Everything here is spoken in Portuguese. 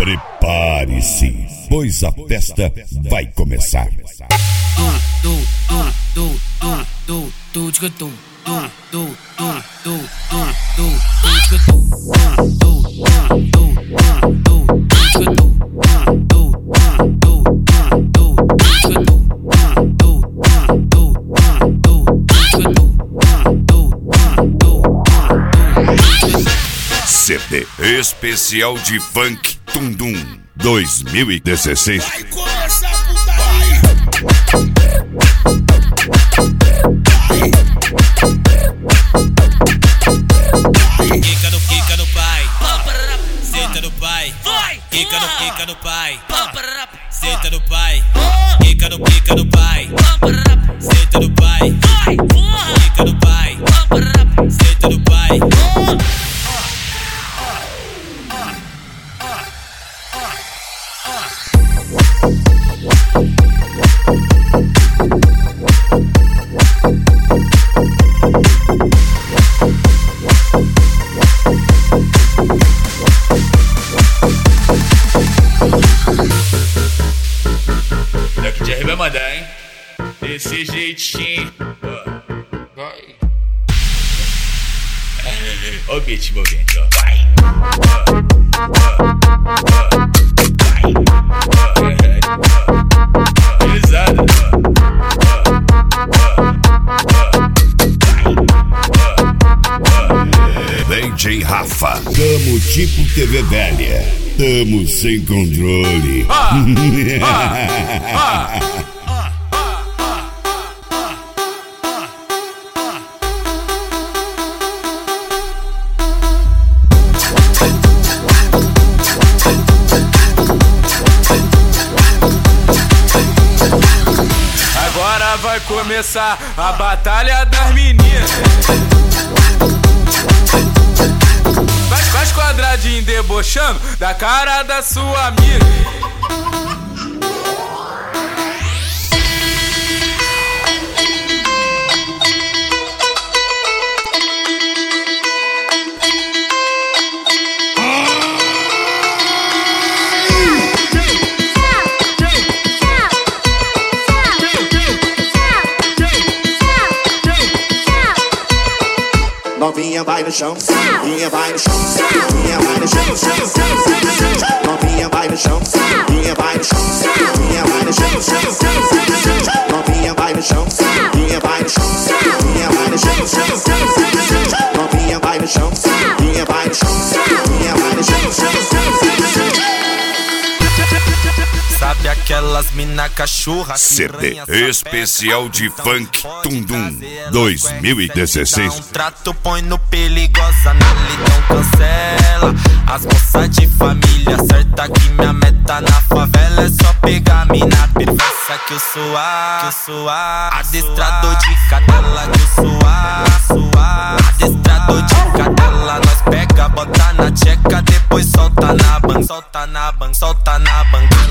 Prepare-se, pois a festa vai começar. CD especial de funk Tundum 2016. Vai começar a putaria. Quica no pai, senta no pai. Quica no pai, senta no pai. Quica no pai, senta no pai. Quica no pai, senta no pai. Daqui de vai mandar, hein? Desse jeitinho. Vai. Ó o beat envolvente, ó. Vai. Pesado. DJ Rafa, tamo tipo TV velha, tamo sem controle. Agora vai começar a batalha das meninas. Faz quadradinho debochando da cara da sua amiga. Novinha vai no chão, novinha vai no chão, novinha vai no chão, novinha vai no chão, novinha vai no chão, novinha vai no chão, novinha vai no chão, novinha vai no chão, novinha vai no chão, novinha vai no chão, novinha vai no chão, novinha vai no chão. Sabe aquelas mina cachorra? CD especial de funk Tundum 2016. Um trato põe no perigosa, na lidão cancela. As moças de família, certa que minha meta na favela é só pegar mina perversa que eu sou adestrador de cadela que eu sou adestrador de cadela. Nós pega, bota na tcheca, depois solta na banca, solta na banca.